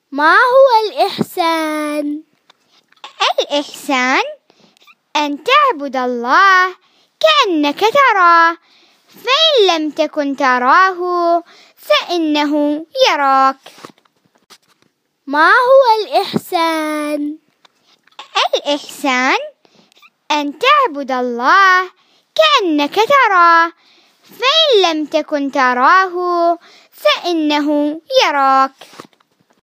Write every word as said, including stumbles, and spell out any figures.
ما هو الإحسان؟ الإحسان أن تعبد الله كأنك تراه، فإن لم تكن تراه فإنه يراك. ما هو الإحسان؟ الإحسان أن تعبد الله كأنك تراه، فإن لم تكن تراه فإنه يراك.